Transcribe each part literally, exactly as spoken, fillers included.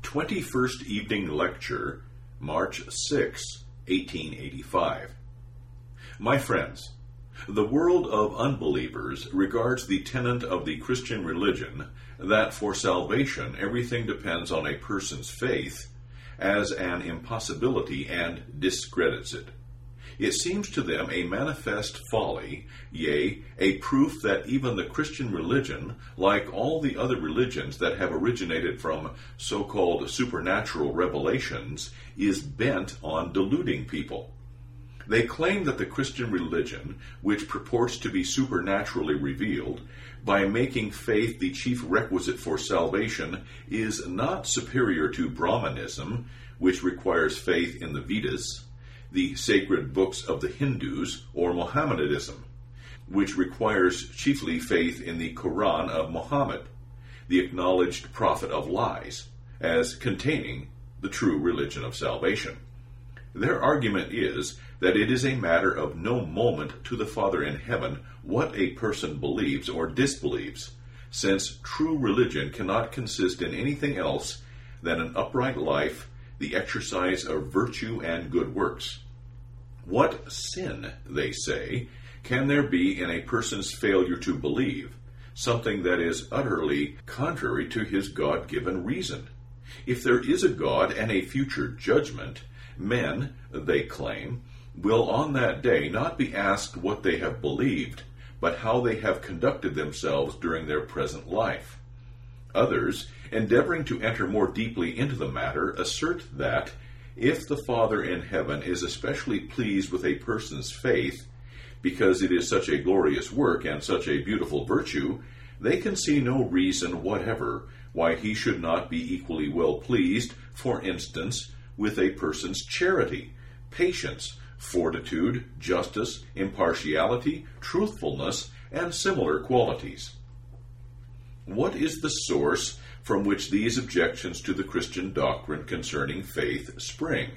twenty-first Evening Lecture, March sixth, eighteen eighty-five. My friends, the world of unbelievers regards the tenet of the Christian religion that for salvation everything depends on a person's faith as an impossibility and discredits it. It seems to them a manifest folly, yea, a proof that even the Christian religion, like all the other religions that have originated from so-called supernatural revelations, is bent on deluding people. They claim that the Christian religion, which purports to be supernaturally revealed, by making faith the chief requisite for salvation, is not superior to Brahmanism, which requires faith in the Vedas, the sacred books of the Hindus, or Mohammedanism, which requires chiefly faith in the Quran of Muhammad, the acknowledged prophet of lies, as containing the true religion of salvation. Their argument is that it is a matter of no moment to the Father in heaven what a person believes or disbelieves, since true religion cannot consist in anything else than an upright life, the exercise of virtue and good works. What sin, they say, can there be in a person's failure to believe, something that is utterly contrary to his God-given reason? If there is a God and a future judgment, men, they claim, will on that day not be asked what they have believed, but how they have conducted themselves during their present life. Others, endeavoring to enter more deeply into the matter, assert that, if the Father in heaven is especially pleased with a person's faith, because it is such a glorious work and such a beautiful virtue, they can see no reason whatever why he should not be equally well pleased, for instance, with a person's charity, patience, fortitude, justice, impartiality, truthfulness, and similar qualities. What is the source from which these objections to the Christian doctrine concerning faith spring?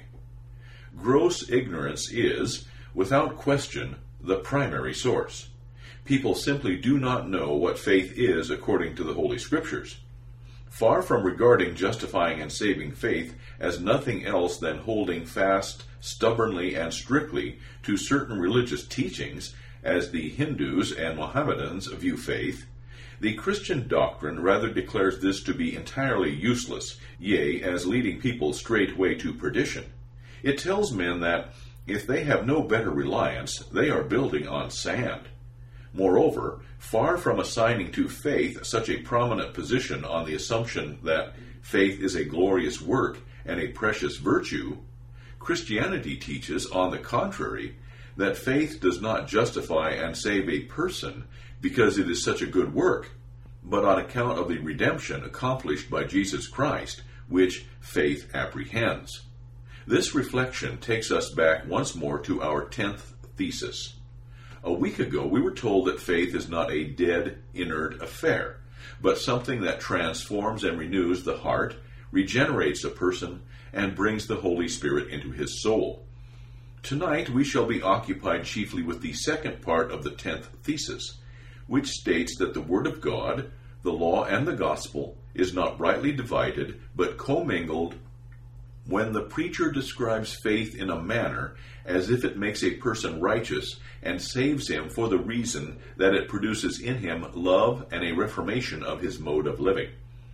Gross ignorance is, without question, the primary source. People simply do not know what faith is according to the Holy Scriptures. Far from regarding justifying and saving faith as nothing else than holding fast, stubbornly and strictly to certain religious teachings, as the Hindus and Mohammedans view faith, the Christian doctrine rather declares this to be entirely useless, yea, as leading people straightway to perdition. It tells men that, if they have no better reliance, they are building on sand. Moreover, far from assigning to faith such a prominent position on the assumption that faith is a glorious work and a precious virtue, Christianity teaches, on the contrary, that faith does not justify and save a person because it is such a good work, but on account of the redemption accomplished by Jesus Christ, which faith apprehends. This reflection takes us back once more to our tenth thesis. A week ago, we were told that faith is not a dead, inert affair, but something that transforms and renews the heart, regenerates a person, and brings the Holy Spirit into his soul. Tonight, we shall be occupied chiefly with the second part of the tenth thesis, which states that the Word of God, the law and the gospel, is not rightly divided, but commingled when the preacher describes faith in a manner as if it makes a person righteous and saves him for the reason that it produces in him love and a reformation of his mode of living.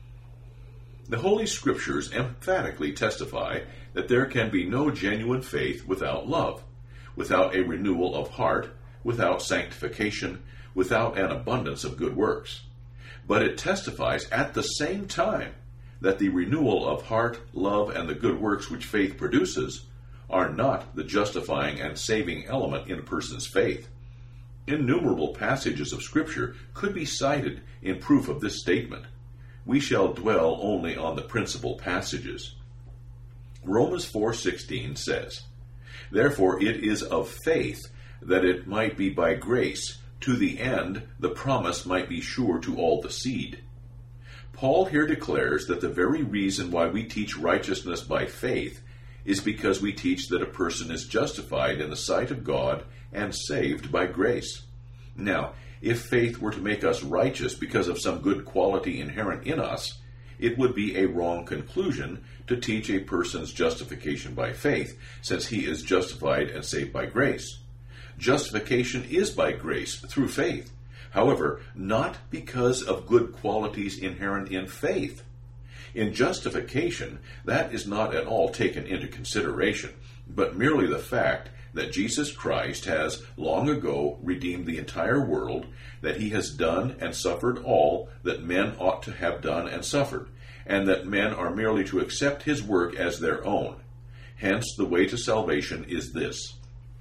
The Holy Scriptures emphatically testify that there can be no genuine faith without love, without a renewal of heart, without sanctification, without an abundance of good works. But it testifies at the same time that the renewal of heart, love, and the good works which faith produces are not the justifying and saving element in a person's faith. Innumerable passages of Scripture could be cited in proof of this statement. We shall dwell only on the principal passages. Romans four sixteen says, "Therefore it is of faith, that it might be by grace, to the end the promise might be sure to all the seed." Paul here declares that the very reason why we teach righteousness by faith is because we teach that a person is justified in the sight of God and saved by grace. Now, if faith were to make us righteous because of some good quality inherent in us, it would be a wrong conclusion to teach a person's justification by faith, since he is justified and saved by grace. Justification is by grace through faith. However, not because of good qualities inherent in faith. In justification, that is not at all taken into consideration, but merely the fact that Jesus Christ has long ago redeemed the entire world, that he has done and suffered all that men ought to have done and suffered, and that men are merely to accept his work as their own. Hence, the way to salvation is this: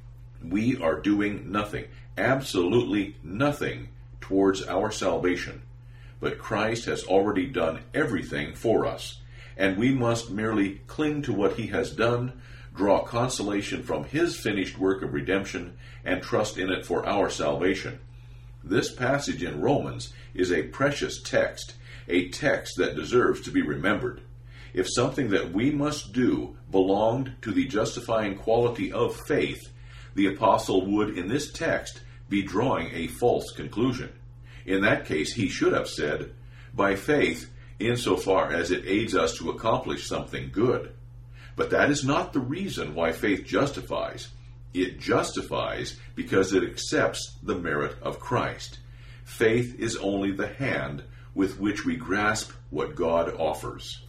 we are doing nothing, absolutely nothing, towards our salvation, but Christ has already done everything for us, and we must merely cling to what he has done, draw consolation from his finished work of redemption, and trust in it for our salvation. This passage in Romans is a precious text, a text that deserves to be remembered. If something that we must do belonged to the justifying quality of faith, the apostle would, in this text, be drawing a false conclusion. In that case, he should have said, by faith, insofar as it aids us to accomplish something good. But that is not the reason why faith justifies. It justifies because it accepts the merit of Christ. Faith is only the hand with which we grasp what God offers.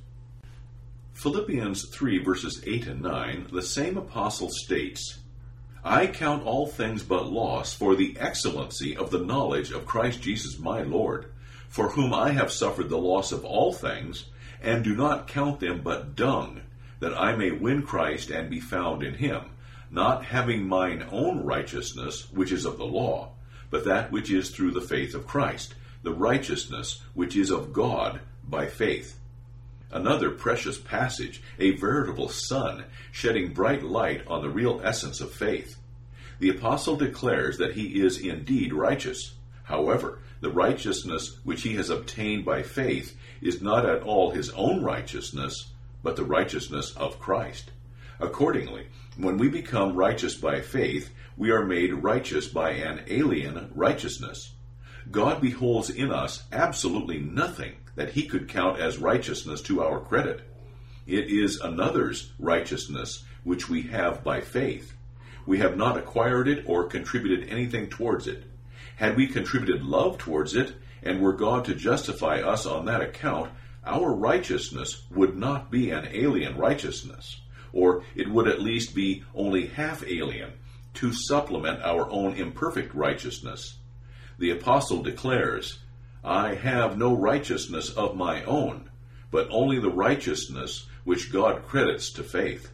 Philippians three, verses eight and nine, the same apostle states, I count all things but loss for the excellency of the knowledge of Christ Jesus my Lord, for whom I have suffered the loss of all things, and do not count them but dung, that I may win Christ and be found in him, not having mine own righteousness, which is of the law, but that which is through the faith of Christ, the righteousness which is of God by faith. Another precious passage, a veritable sun, shedding bright light on the real essence of faith. The apostle declares that he is indeed righteous. However, the righteousness which he has obtained by faith is not at all his own righteousness, but the righteousness of Christ. Accordingly, when we become righteous by faith, we are made righteous by an alien righteousness. God beholds in us absolutely nothing that he could count as righteousness to our credit. It is another's righteousness which we have by faith. We have not acquired it or contributed anything towards it. Had we contributed love towards it, and were God to justify us on that account, our righteousness would not be an alien righteousness, or it would at least be only half alien, to supplement our own imperfect righteousness. The apostle declares, I have no righteousness of my own, but only the righteousness which God credits to faith.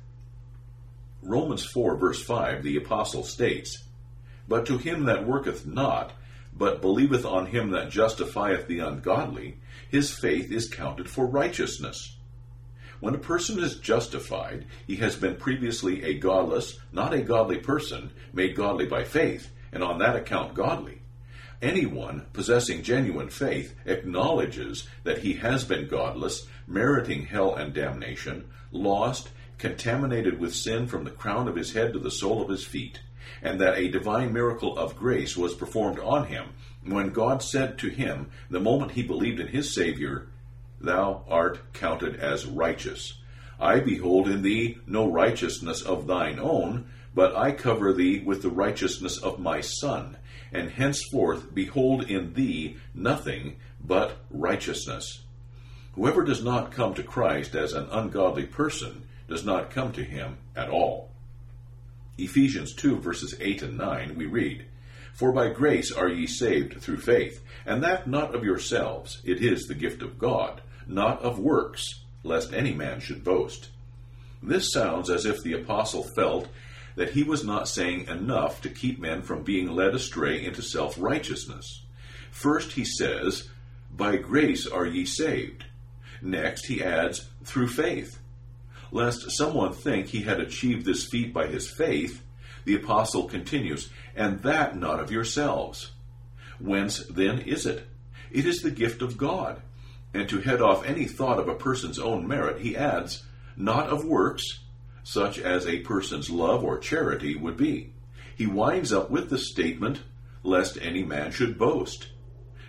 Romans four, verse five, the apostle states, But to him that worketh not, but believeth on him that justifieth the ungodly, his faith is counted for righteousness. When a person is justified, he has been previously a godless, not a godly person, made godly by faith, and on that account godly. Anyone possessing genuine faith acknowledges that he has been godless, meriting hell and damnation, lost, contaminated with sin from the crown of his head to the sole of his feet, and that a divine miracle of grace was performed on him when God said to him, the moment he believed in his Savior, Thou art counted as righteous. I behold in thee no righteousness of thine own, but I cover thee with the righteousness of my Son, and henceforth behold in thee nothing but righteousness. Whoever does not come to Christ as an ungodly person does not come to him at all. Ephesians two, verses eight and nine, we read, For by grace are ye saved through faith, and that not of yourselves, it is the gift of God, not of works, lest any man should boast. This sounds as if the apostle felt that he was not saying enough to keep men from being led astray into self-righteousness. First he says, By grace are ye saved. Next he adds, through faith. Lest someone think he had achieved this feat by his faith, the apostle continues, and that not of yourselves. Whence then is it? It is the gift of God. And to head off any thought of a person's own merit, he adds, not of works, such as a person's love or charity would be. He winds up with the statement, lest any man should boast.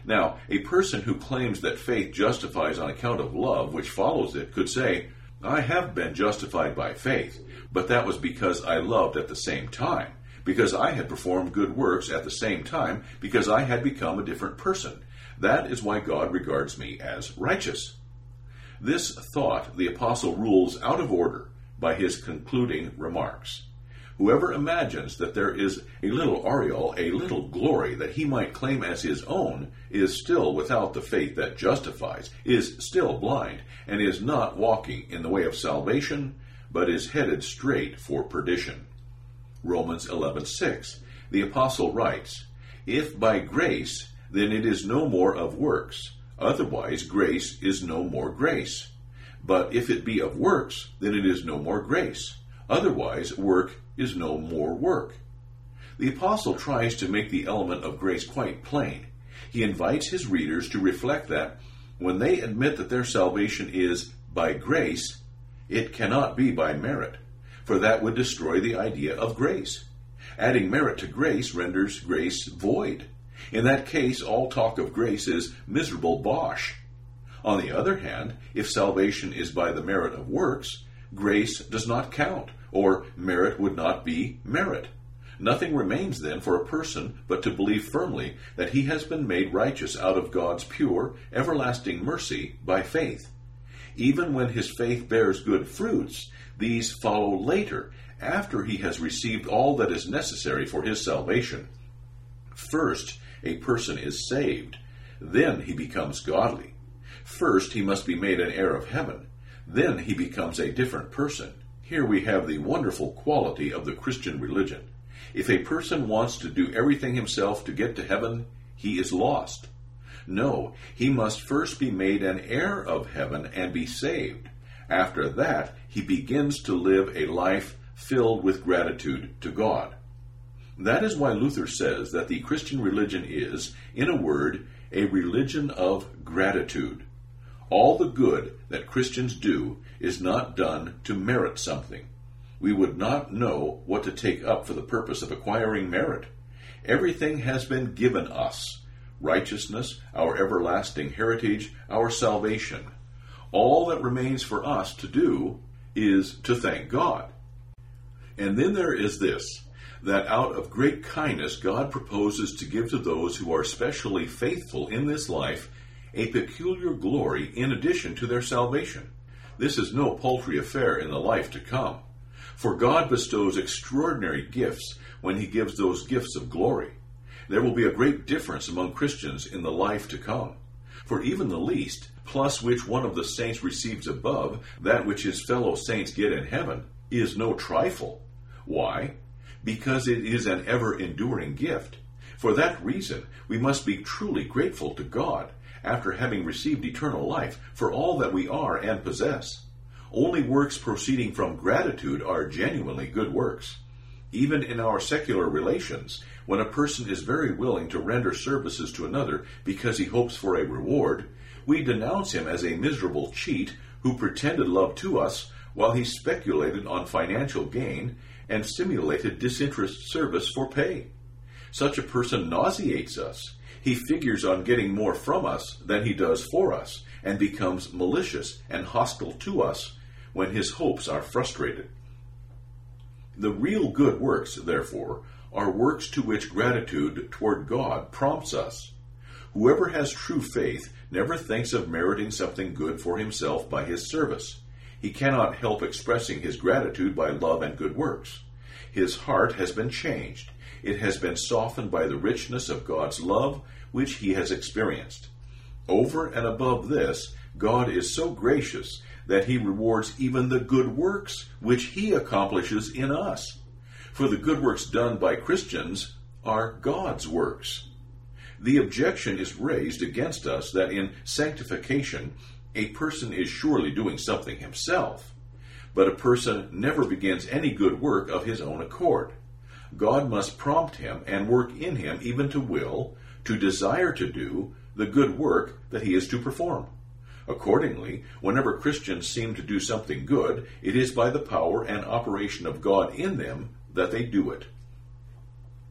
Now, a person who claims that faith justifies on account of love which follows it could say, I have been justified by faith, but that was because I loved at the same time, because I had performed good works at the same time, because I had become a different person. That is why God regards me as righteous. This thought the apostle rules out of order by his concluding remarks. Whoever imagines that there is a little aureole, a little glory that he might claim as his own, is still without the faith that justifies, is still blind, and is not walking in the way of salvation, but is headed straight for perdition. Romans eleven six. The apostle writes, If by grace, then it is no more of works. Otherwise grace is no more grace. But if it be of works, then it is no more grace. Otherwise work is no more work. The apostle tries to make the element of grace quite plain. He invites his readers to reflect that when they admit that their salvation is by grace, it cannot be by merit, for that would destroy the idea of grace. Adding merit to grace renders grace void. In that case, all talk of grace is miserable bosh. On the other hand, if salvation is by the merit of works, grace does not count, or merit would not be merit. Nothing remains then for a person but to believe firmly that he has been made righteous out of God's pure, everlasting mercy by faith. Even when his faith bears good fruits, these follow later, after he has received all that is necessary for his salvation. First, a person is saved. Then he becomes godly. First, he must be made an heir of heaven. Then he becomes a different person. Here we have the wonderful quality of the Christian religion. If a person wants to do everything himself to get to heaven, he is lost. No, he must first be made an heir of heaven and be saved. After that, he begins to live a life filled with gratitude to God. That is why Luther says that the Christian religion is, in a word, a religion of gratitude. All the good that Christians do is not done to merit something. We would not know what to take up for the purpose of acquiring merit. Everything has been given us. Righteousness, our everlasting heritage, our salvation. All that remains for us to do is to thank God. And then there is this, that out of great kindness God proposes to give to those who are specially faithful in this life a peculiar glory in addition to their salvation. This is no paltry affair in the life to come. For God bestows extraordinary gifts when he gives those gifts of glory. There will be a great difference among Christians in the life to come. For even the least, plus which one of the saints receives above that which his fellow saints get in heaven, is no trifle. Why? Because it is an ever-enduring gift. For that reason, we must be truly grateful to God, after having received eternal life, for all that we are and possess. Only works proceeding from gratitude are genuinely good works. Even in our secular relations, when a person is very willing to render services to another because he hopes for a reward, we denounce him as a miserable cheat who pretended love to us while he speculated on financial gain and simulated disinterested service for pay. Such a person nauseates us. He figures on getting more from us than he does for us, and becomes malicious and hostile to us when his hopes are frustrated. The real good works, therefore, are works to which gratitude toward God prompts us. Whoever has true faith never thinks of meriting something good for himself by his service. He cannot help expressing his gratitude by love and good works. His heart has been changed. It has been softened by the richness of God's love, which he has experienced. Over and above this, God is so gracious that he rewards even the good works which he accomplishes in us. For the good works done by Christians are God's works. The objection is raised against us that in sanctification a person is surely doing something himself, but a person never begins any good work of his own accord. God must prompt him and work in him even to will, to desire to do, the good work that he is to perform. Accordingly, whenever Christians seem to do something good, it is by the power and operation of God in them that they do it.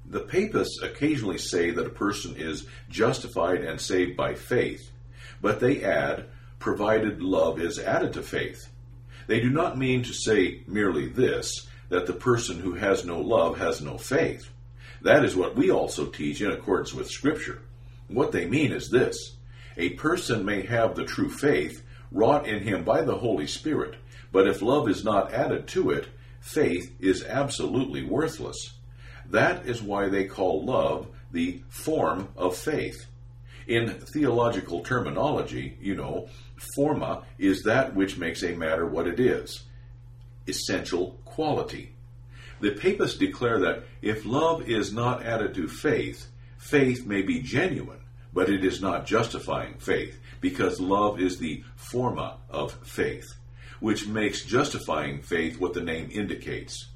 The papists occasionally say that a person is justified and saved by faith, but they add, provided love is added to faith. They do not mean to say merely this, that the person who has no love has no faith. That is what we also teach in accordance with Scripture. What they mean is this: a person may have the true faith wrought in him by the Holy Spirit, but if love is not added to it, faith is absolutely worthless. That is why they call love the form of faith. In theological terminology, you know, forma is that which makes a matter what it is. Essential quality. The papists declare that if love is not added to faith, faith may be genuine, but it is not justifying faith, because love is the forma of faith, which makes justifying faith what the name indicates.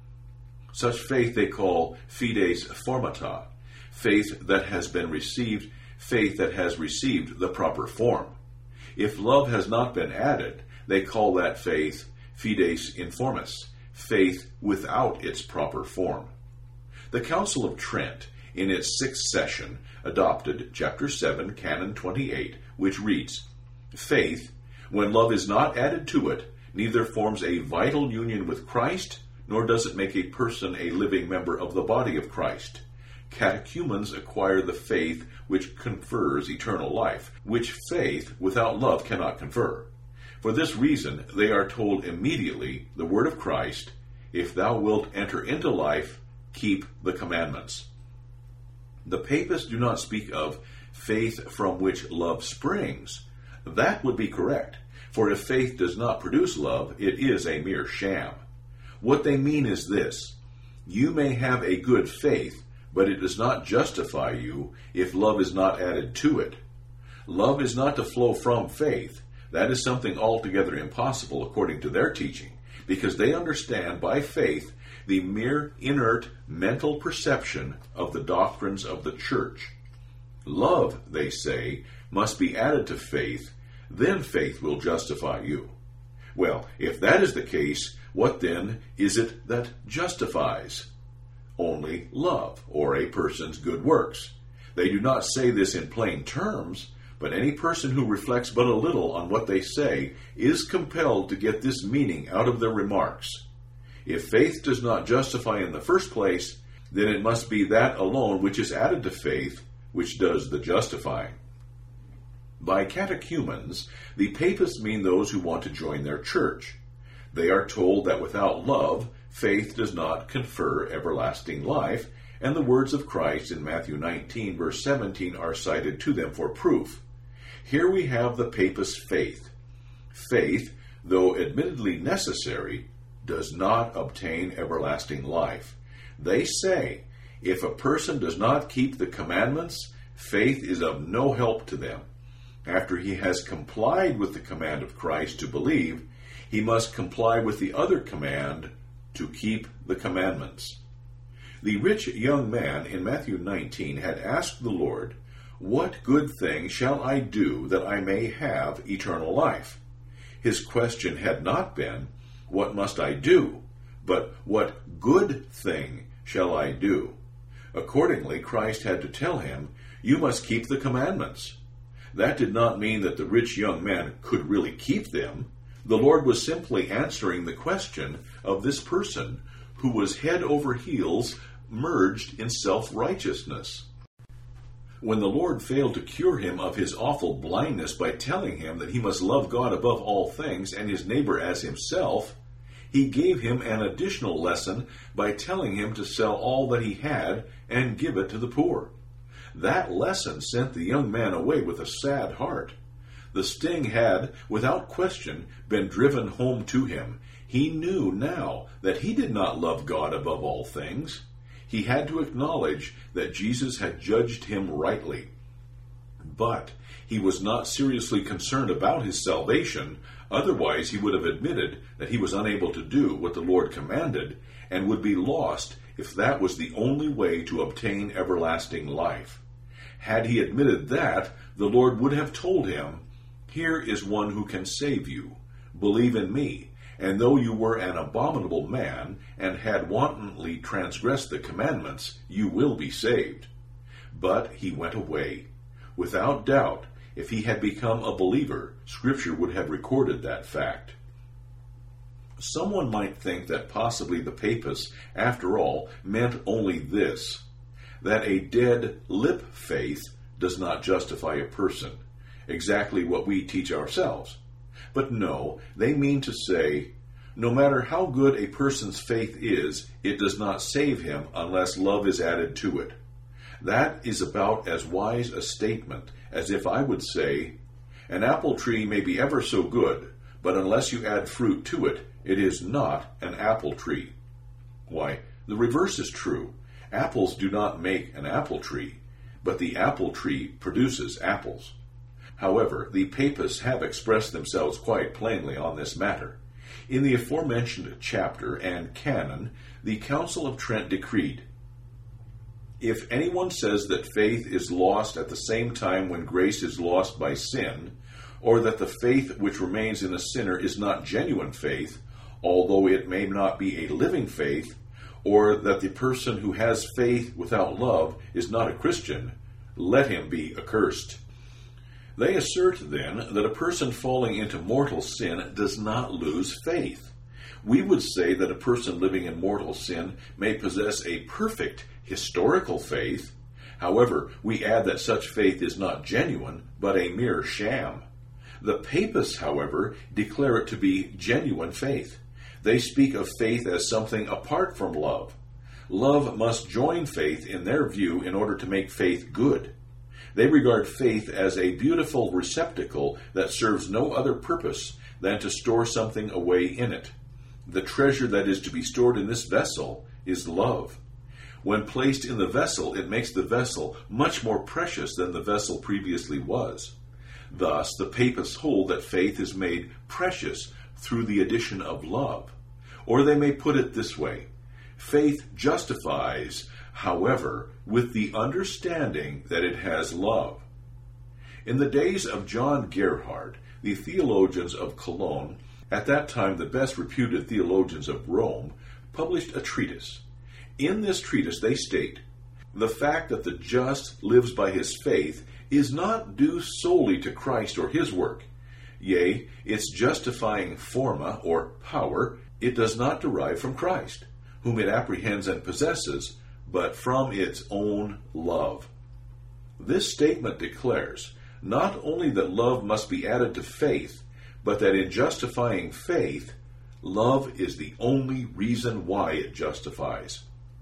Such faith they call fides formata, faith that has been received, faith that has received the proper form. If love has not been added, they call that faith fides informis, faith without its proper form. The Council of Trent, in its sixth session, adopted Chapter seven, Canon twenty-eight, which reads, "Faith, when love is not added to it, neither forms a vital union with Christ, nor does it make a person a living member of the body of Christ. Catechumens acquire the faith which confers eternal life, which faith without love cannot confer. For this reason they are told immediately the word of Christ, if thou wilt enter into life, keep the commandments." The papists do not speak of faith from which love springs. That would be correct, for if faith does not produce love, it is a mere sham. What they mean is this: you may have a good faith, but it does not justify you if love is not added to it. Love is not to flow from faith. That is something altogether impossible according to their teaching, because they understand by faith the mere inert mental perception of the doctrines of the church. Love, they say, must be added to faith, then faith will justify you. Well, if that is the case, what then is it that justifies? Only love, or a person's good works. They do not say this in plain terms, but any person who reflects but a little on what they say is compelled to get this meaning out of their remarks. If faith does not justify in the first place, then it must be that alone which is added to faith which does the justifying. By catechumens, the papists mean those who want to join their church. They are told that without love, faith does not confer everlasting life, and the words of Christ in Matthew nineteen, verse seventeen are cited to them for proof. Here we have the papist faith. Faith, though admittedly necessary, does not obtain everlasting life. They say, if a person does not keep the commandments, faith is of no help to them. After he has complied with the command of Christ to believe, he must comply with the other command to keep the commandments. The rich young man in Matthew nineteen had asked the Lord, "What good thing shall I do that I may have eternal life?" His question had not been, "What must I do?" but "What good thing shall I do?" Accordingly, Christ had to tell him, "You must keep the commandments." That did not mean that the rich young man could really keep them. The Lord was simply answering the question of this person who was head over heels merged in self-righteousness. When the Lord failed to cure him of his awful blindness by telling him that he must love God above all things and his neighbor as himself, he gave him an additional lesson by telling him to sell all that he had and give it to the poor. That lesson sent the young man away with a sad heart. The sting had, without question, been driven home to him. He knew now that he did not love God above all things. He had to acknowledge that Jesus had judged him rightly. But he was not seriously concerned about his salvation, otherwise he would have admitted that he was unable to do what the Lord commanded, and would be lost if that was the only way to obtain everlasting life. Had he admitted that, the Lord would have told him, "Here is one who can save you. Believe in me, And though you were an abominable man, and had wantonly transgressed the commandments, you will be saved. But he went away. Without doubt, if he had become a believer, Scripture would have recorded that fact. Someone might think that possibly the papists, after all, meant only this, that a dead lip faith does not justify a person, exactly what we teach ourselves. But no, they mean to say, no matter how good a person's faith is, it does not save him unless love is added to it. That is about as wise a statement as if I would say, an apple tree may be ever so good, but unless you add fruit to it, it is not an apple tree. Why, the reverse is true. Apples do not make an apple tree, but the apple tree produces apples. However, the papists have expressed themselves quite plainly on this matter. In the aforementioned chapter and canon, the Council of Trent decreed, if anyone says that faith is lost at the same time when grace is lost by sin, or that the faith which remains in a sinner is not genuine faith, although it may not be a living faith, or that the person who has faith without love is not a Christian, let him be accursed. They assert, then, that a person falling into mortal sin does not lose faith. We would say that a person living in mortal sin may possess a perfect historical faith. However, we add that such faith is not genuine, but a mere sham. The papists, however, declare it to be genuine faith. They speak of faith as something apart from love. Love must join faith in their view in order to make faith good. They regard faith as a beautiful receptacle that serves no other purpose than to store something away in it. The treasure that is to be stored in this vessel is love. When placed in the vessel, it makes the vessel much more precious than the vessel previously was. Thus, the papists hold that faith is made precious through the addition of love. Or they may put it this way, faith justifies, however, with the understanding that it has love. In the days of John Gerhard, the theologians of Cologne, at that time the best reputed theologians of Rome, published a treatise. In this treatise they state, the fact that the just lives by his faith is not due solely to Christ or his work. Yea, its justifying forma, or power, it does not derive from Christ, whom it apprehends and possesses, but from its own love. This statement declares not only that love must be added to faith, but that in justifying faith, love is the only reason why it justifies.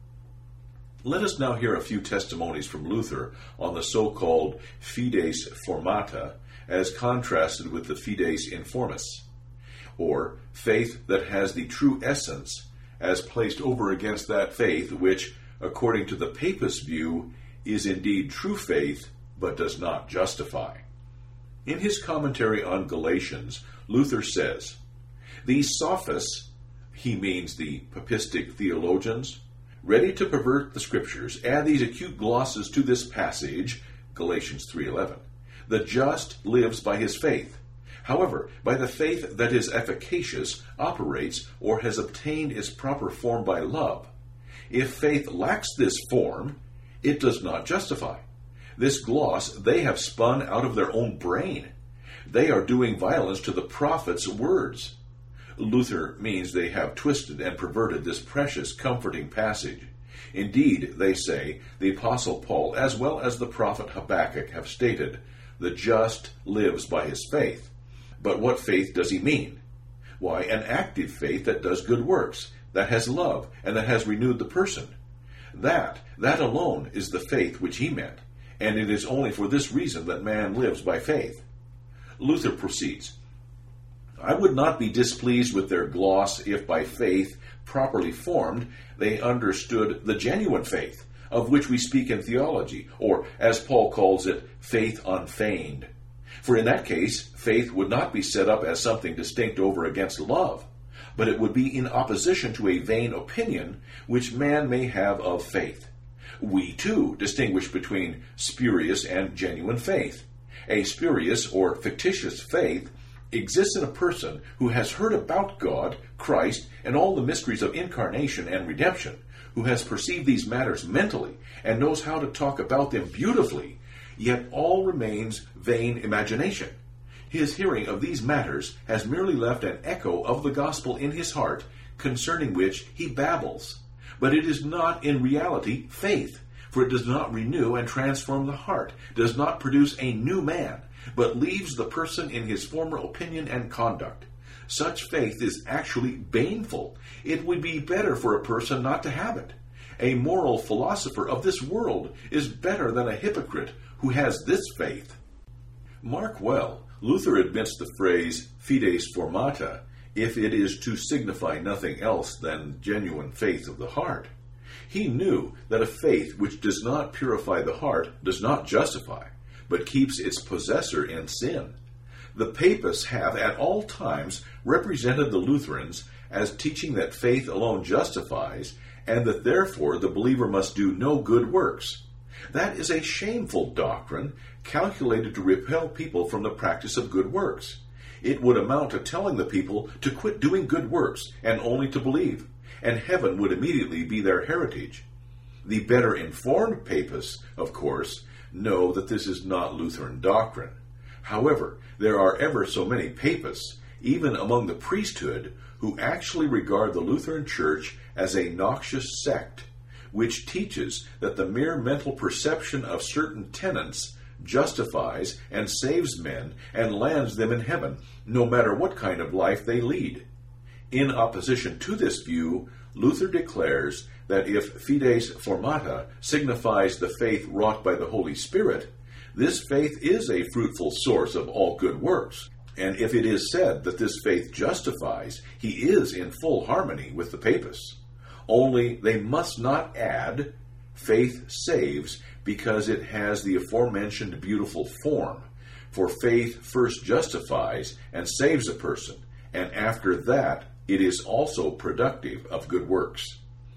Let us now hear a few testimonies from Luther on the so-called fides formata as contrasted with the fides informis, or faith that has the true essence, as placed over against that faith which, according to the papist view, is indeed true faith, but does not justify. In his commentary on Galatians, Luther says, these sophists, he means the papistic theologians, ready to pervert the Scriptures, add these acute glosses to this passage, Galatians three eleven. The just lives by his faith. However, by the faith that is efficacious, operates, or has obtained its proper form by love. If faith lacks this form, it does not justify. This gloss they have spun out of their own brain. They are doing violence to the prophet's words. Luther means they have twisted and perverted this precious, comforting passage. Indeed, they say, the Apostle Paul, as well as the prophet Habakkuk, have stated, the just lives by his faith. But what faith does he mean? Why, an active faith that does good works, that has love, and that has renewed the person. That, that alone is the faith which he meant, and it is only for this reason that man lives by faith. Luther proceeds, I would not be displeased with their gloss if by faith, properly formed, they understood the genuine faith, of which we speak in theology, or, as Paul calls it, faith unfeigned. For in that case, faith would not be set up as something distinct over against love, but it would be in opposition to a vain opinion which man may have of faith. We, too, distinguish between spurious and genuine faith. A spurious or fictitious faith exists in a person who has heard about God, Christ, and all the mysteries of incarnation and redemption, who has perceived these matters mentally and knows how to talk about them beautifully, yet all remains vain imagination. His hearing of these matters has merely left an echo of the gospel in his heart, concerning which he babbles. But it is not in reality faith, for it does not renew and transform the heart, does not produce a new man, but leaves the person in his former opinion and conduct. Such faith is actually baneful. It would be better for a person not to have it. A moral philosopher of this world is better than a hypocrite who has this faith. Mark well, Luther admits the phrase fides formata if it is to signify nothing else than genuine faith of the heart. He knew that a faith which does not purify the heart does not justify, but keeps its possessor in sin. The Papists have at all times represented the Lutherans as teaching that faith alone justifies, and that therefore the believer must do no good works. That is a shameful doctrine, calculated to repel people from the practice of good works. It would amount to telling the people to quit doing good works and only to believe, and heaven would immediately be their heritage. The better informed Papists, of course, know that this is not Lutheran doctrine. However, there are ever so many Papists, even among the priesthood, who actually regard the Lutheran Church as a noxious sect, which teaches that the mere mental perception of certain tenets justifies and saves men and lands them in heaven, no matter what kind of life they lead. In opposition to this view, Luther declares that if fides formata signifies the faith wrought by the Holy Spirit, this faith is a fruitful source of all good works. And if it is said that this faith justifies, he is in full harmony with the Papists. Only they must not add, faith saves, because it has the aforementioned beautiful form. For faith first justifies and saves a person, and after that it is also productive of good works.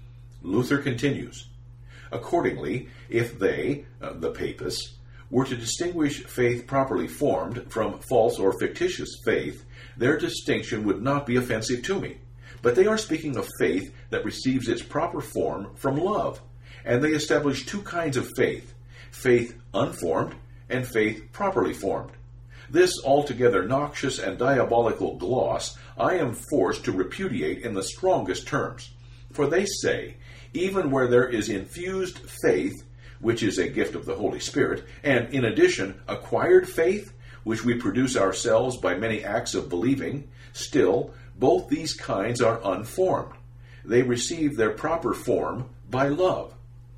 Luther continues, accordingly, if they, uh, the Papists, were to distinguish faith properly formed from false or fictitious faith, their distinction would not be offensive to me. But they are speaking of faith that receives its proper form from love, and they establish two kinds of faith, faith unformed and faith properly formed. This altogether noxious and diabolical gloss I am forced to repudiate in the strongest terms, for they say, even where there is infused faith, which is a gift of the Holy Spirit, and in addition acquired faith, which we produce ourselves by many acts of believing, still both these kinds are unformed. They receive their proper form by love.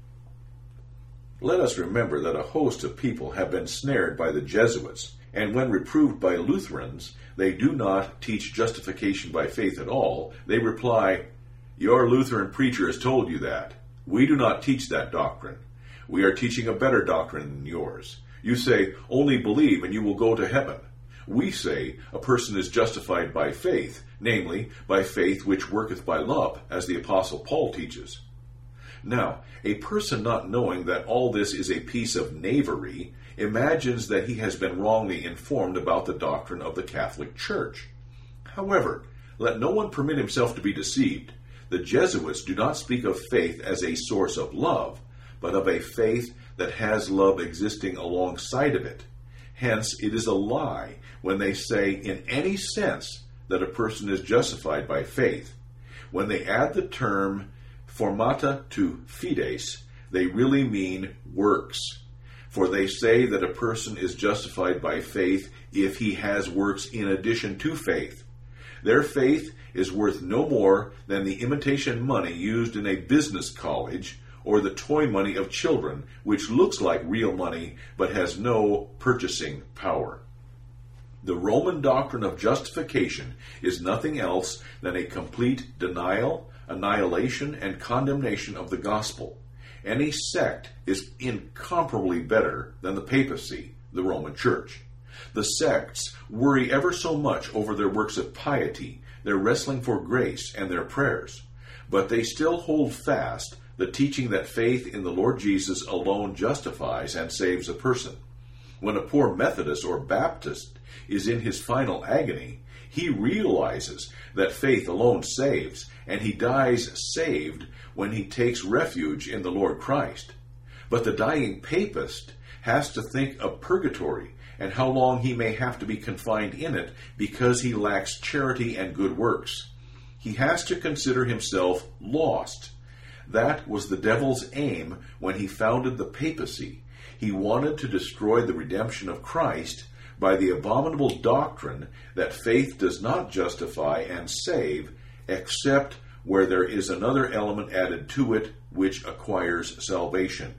Let us remember that a host of people have been snared by the Jesuits, and when reproved by Lutherans, they do not teach justification by faith at all. They reply, "Your Lutheran preacher has told you that. We do not teach that doctrine. We are teaching a better doctrine than yours. You say, only believe and you will go to heaven. We say, a person is justified by faith, namely, by faith which worketh by love, as the Apostle Paul teaches." Now, a person not knowing that all this is a piece of knavery imagines that he has been wrongly informed about the doctrine of the Catholic Church. However, let no one permit himself to be deceived. The Jesuits do not speak of faith as a source of love, but of a faith that has love existing alongside of it. Hence, it is a lie when they say in any sense that a person is justified by faith. When they add the term formata to fides, they really mean works. For they say that a person is justified by faith if he has works in addition to faith. Their faith is worth no more than the imitation money used in a business college, or the toy money of children, which looks like real money but has no purchasing power. The Roman doctrine of justification is nothing else than a complete denial, annihilation, and condemnation of the gospel. Any sect is incomparably better than the papacy, the Roman Church. The sects worry ever so much over their works of piety, their wrestling for grace, and their prayers, but they still hold fast the teaching that faith in the Lord Jesus alone justifies and saves a person. When a poor Methodist or Baptist is in his final agony, he realizes that faith alone saves, and he dies saved when he takes refuge in the Lord Christ. But the dying papist has to think of purgatory and how long he may have to be confined in it because he lacks charity and good works. He has to consider himself lost. That was the devil's aim when he founded the papacy. He wanted to destroy the redemption of Christ by the abominable doctrine that faith does not justify and save except where there is another element added to it which acquires salvation.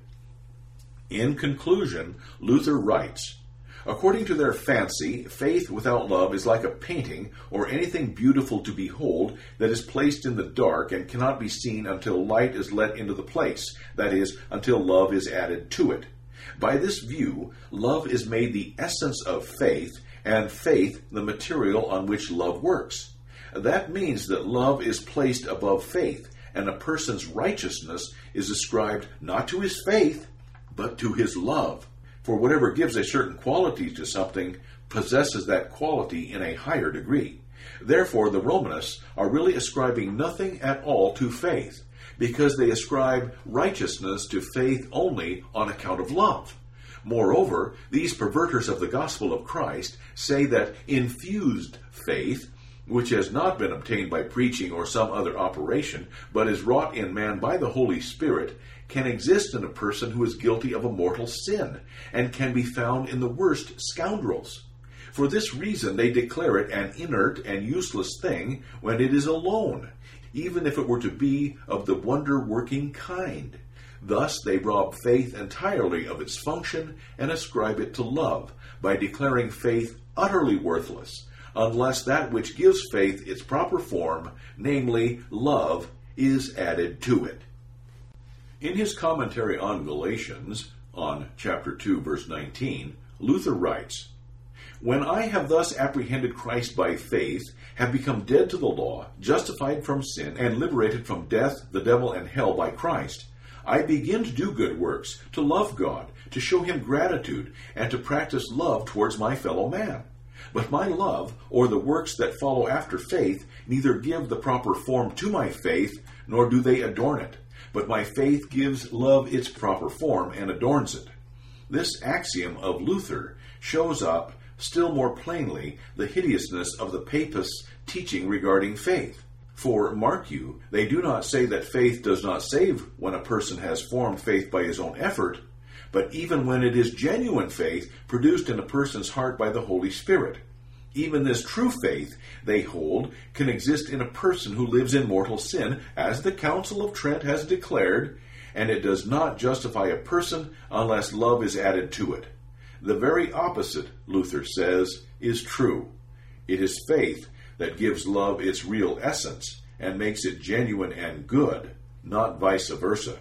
In conclusion, Luther writes, "According to their fancy, faith without love is like a painting or anything beautiful to behold that is placed in the dark and cannot be seen until light is let into the place, that is, until love is added to it. By this view, love is made the essence of faith, and faith the material on which love works. That means that love is placed above faith, and a person's righteousness is ascribed not to his faith, but to his love. For whatever gives a certain quality to something possesses that quality in a higher degree. Therefore, the Romanists are really ascribing nothing at all to faith, because they ascribe righteousness to faith only on account of love. Moreover, these perverters of the gospel of Christ say that infused faith, which has not been obtained by preaching or some other operation, but is wrought in man by the Holy Spirit, can exist in a person who is guilty of a mortal sin, and can be found in the worst scoundrels. For this reason they declare it an inert and useless thing when it is alone, even if it were to be of the wonder-working kind. Thus they rob faith entirely of its function and ascribe it to love, by declaring faith utterly worthless, unless that which gives faith its proper form, namely love, is added to it." In his commentary on Galatians, on chapter two, verse nineteen, Luther writes, "When I have thus apprehended Christ by faith, have become dead to the law, justified from sin, and liberated from death, the devil, and hell by Christ, I begin to do good works, to love God, to show him gratitude, and to practice love towards my fellow man. But my love, or the works that follow after faith, neither give the proper form to my faith, nor do they adorn it. But my faith gives love its proper form and adorns it." This axiom of Luther shows up still more plainly the hideousness of the papists' teaching regarding faith. For, mark you, they do not say that faith does not save when a person has formed faith by his own effort, but even when it is genuine faith produced in a person's heart by the Holy Spirit. Even this true faith, they hold, can exist in a person who lives in mortal sin, as the Council of Trent has declared, and it does not justify a person unless love is added to it. The very opposite, Luther says, is true. It is faith that gives love its real essence and makes it genuine and good, not vice versa.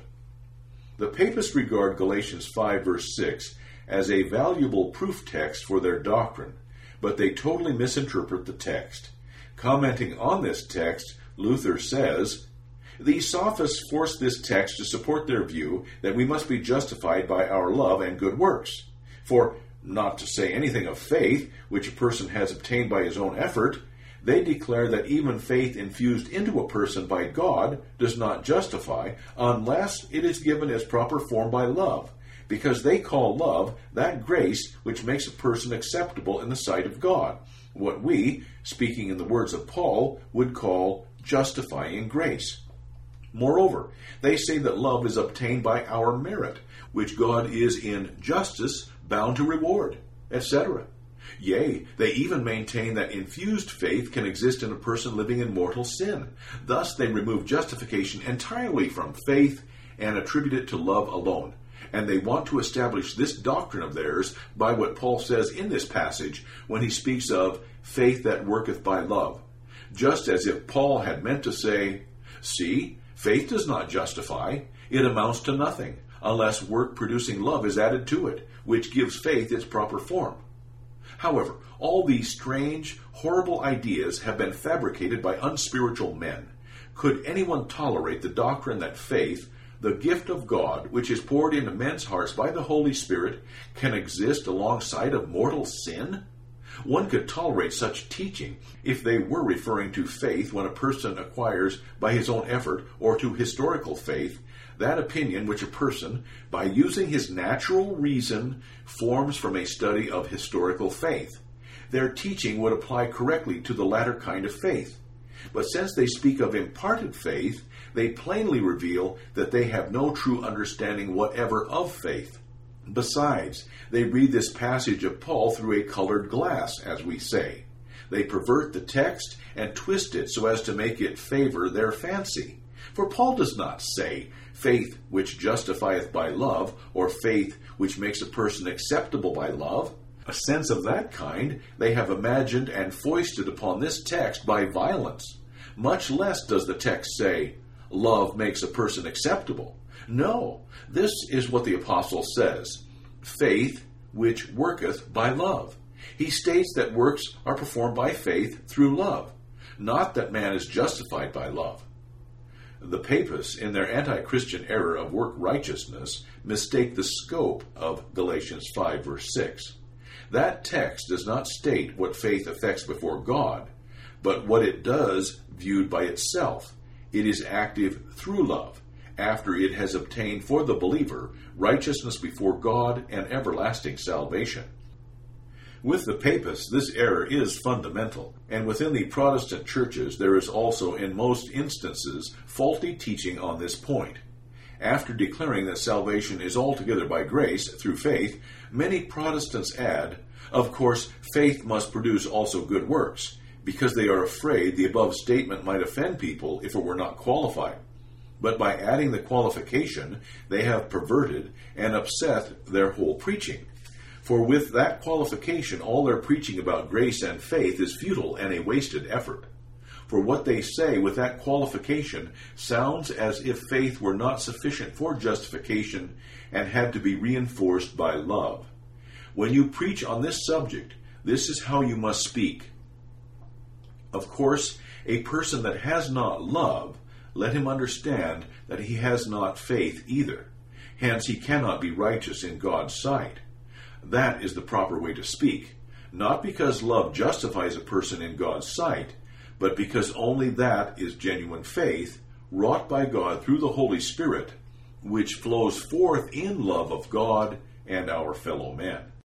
The papists regard Galatians five, verse six as a valuable proof text for their doctrine, but they totally misinterpret the text. Commenting on this text, Luther says, "These sophists force this text to support their view that we must be justified by our love and good works. For, not to say anything of faith, which a person has obtained by his own effort, they declare that even faith infused into a person by God does not justify unless it is given its proper form by love, because they call love that grace which makes a person acceptable in the sight of God, what we, speaking in the words of Paul, would call justifying grace. Moreover, they say that love is obtained by our merit, which God is in justice bound to reward, et cetera. Yea, they even maintain that infused faith can exist in a person living in mortal sin. Thus they remove justification entirely from faith and attribute it to love alone. And they want to establish this doctrine of theirs by what Paul says in this passage when he speaks of faith that worketh by love. Just as if Paul had meant to say, see, faith does not justify, it amounts to nothing, unless work-producing love is added to it, which gives faith its proper form. However, all these strange, horrible ideas have been fabricated by unspiritual men. Could anyone tolerate the doctrine that faith, the gift of God, which is poured into men's hearts by the Holy Spirit, can exist alongside of mortal sin? One could tolerate such teaching if they were referring to faith when a person acquires by his own effort, or to historical faith, that opinion which a person, by using his natural reason, forms from a study of historical faith. Their teaching would apply correctly to the latter kind of faith. But since they speak of imparted faith, they plainly reveal that they have no true understanding whatever of faith. Besides, they read this passage of Paul through a colored glass, as we say. They pervert the text and twist it so as to make it favor their fancy. For Paul does not say, faith which justifieth by love, or faith which makes a person acceptable by love. A sense of that kind they have imagined and foisted upon this text by violence. Much less does the text say, love makes a person acceptable. No, this is what the apostle says, faith which worketh by love. He states that works are performed by faith through love, not that man is justified by love. The papists, in their anti-Christian error of work righteousness, mistake the scope of Galatians five, verse six. That text does not state what faith effects before God, but what it does viewed by itself. It is active through love, after it has obtained for the believer righteousness before God and everlasting salvation. With the papists, this error is fundamental, and within the Protestant churches there is also in most instances faulty teaching on this point. After declaring that salvation is altogether by grace through faith, many Protestants add, of course, faith must produce also good works, because they are afraid the above statement might offend people if it were not qualified. But by adding the qualification, they have perverted and upset their whole preaching. For with that qualification, all their preaching about grace and faith is futile and a wasted effort. For what they say with that qualification sounds as if faith were not sufficient for justification and had to be reinforced by love. When you preach on this subject, this is how you must speak. Of course, a person that has not love, let him understand that he has not faith either. Hence he cannot be righteous in God's sight. That is the proper way to speak, not because love justifies a person in God's sight, but because only that is genuine faith, wrought by God through the Holy Spirit, which flows forth in love of God and our fellow men.